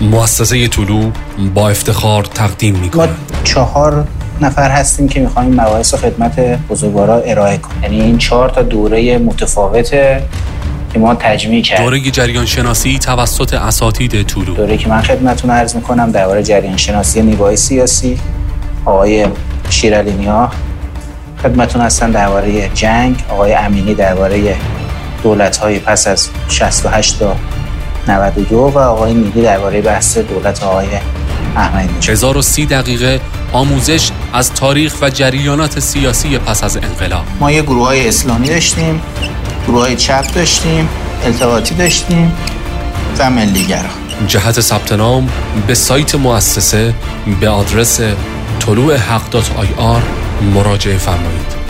مؤسسه طلوع با افتخار تقدیم می‌کند. ما 4 نفر هستیم که می‌خوایم مباحث خدمت بزرگوارا ارائه کنیم. یعنی این 4 تا دوره متفاوته که ما تجمیع کردیم. دوره جریان شناسی توسط اساتید طلوع. دوره که من خدمتتون عرض می‌کنم درباره جریان شناسی نیروهای سیاسی، آقای شیرعلی‌نیا خدمتتون هستن درباره جنگ، آقای امینی درباره دولت‌های پس از 68 تا 92 و آقای نیلی درباره بحث دولت آقای احمدی. 1030 دقیقه آموزش از تاریخ و جریانات سیاسی پس از انقلاب. ما یه گروه‌های اسلامی داشتیم، گروه‌های چپ داشتیم، التقاطی داشتیم و ملی‌گرا. جهت ثبت نام به سایت مؤسسه به آدرس طلوعحق.ir مراجعه فرمایید.